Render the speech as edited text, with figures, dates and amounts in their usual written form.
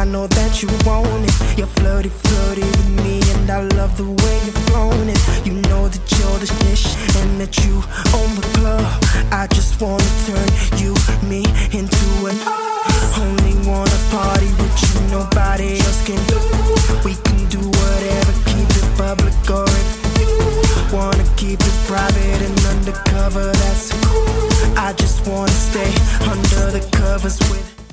know that you want it. You're flirty, flirty with me, and I love the way you're flown it. You know that you're the dish and that you own the club. I just wanna turn you, me into an only wanna party with you, nobody else can do. We can do whatever, keep it public, or if you wanna keep it private and undercover, that's cool. I just wanna stay under the covers with